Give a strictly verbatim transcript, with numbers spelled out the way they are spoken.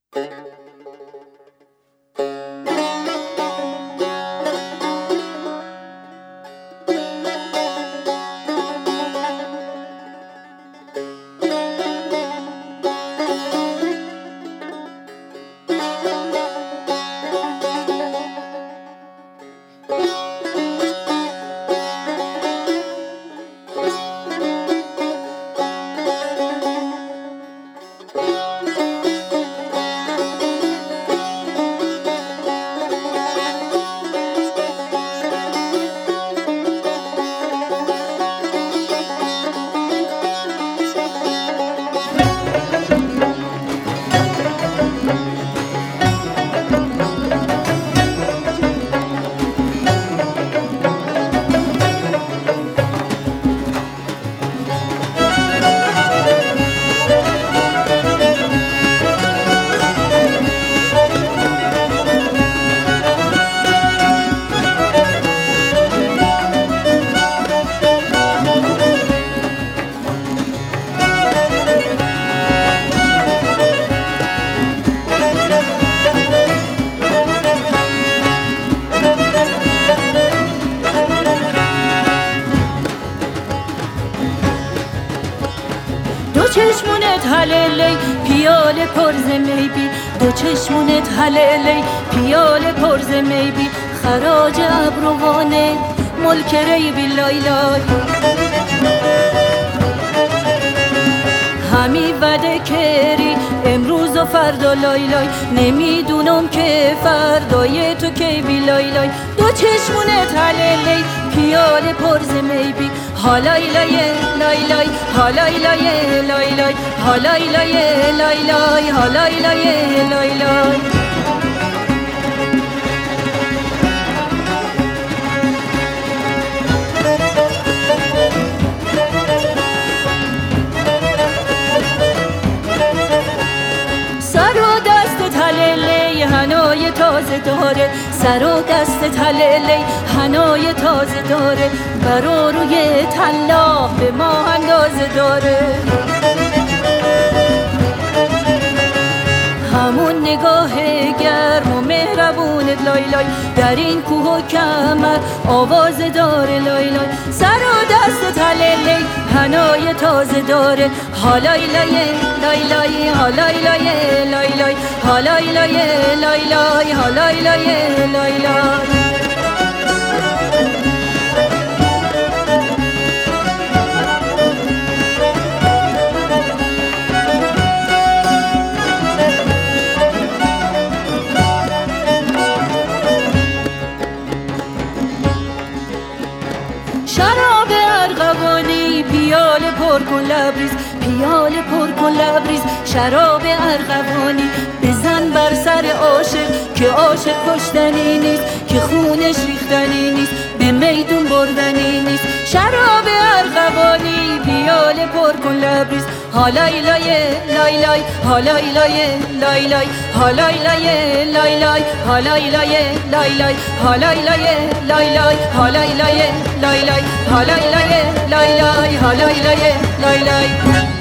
دو چشمونت هللی پیاله پرز میبی، دو چشمونت هللی پیاله پرز میبی، خراج ابروانه ملک ریبی لای لای. همی وده کری امروز و فردا لای لای، نمیدونم که فردای تو کی بی لای لای. دو چشمونت هللی پیاله پرز میبی، حالای لای لای لای، حالای لای لای لای، حالای لای لای لای، حالای لای لای لای. سر و دست هللی هنای تازه داره، سر و دست هللی هنای تازه داره، برا روی طلا به ما اندازه داره. همون نگاه گرم و مهربونت لای لای، در این کوه و کمر آواز داره لای لای. سر و دست هللی هنای تازه داره، حالای لای لای لای، حالای لای لای لای، حالای لای لای لای، حالای لای لای لای. شراب ارغوانی پیاله پر کن لبریز، پیاله پر کن لبریز، شراب ارغوانی بزن بر سر عاشق که عاشق کشتنی نیست، که خونش ریختنی نیست، به میدون بردنی نیست. شراب ارغوانی پیاله پر کن لبریز، حالای لای لای لای، حالای لای لای لای، حالای لای لای لای، حالای لای لای لای، حالای لای لای لای، حالای لای لای لای، حالای لای لای لای، حالای لای لای لای.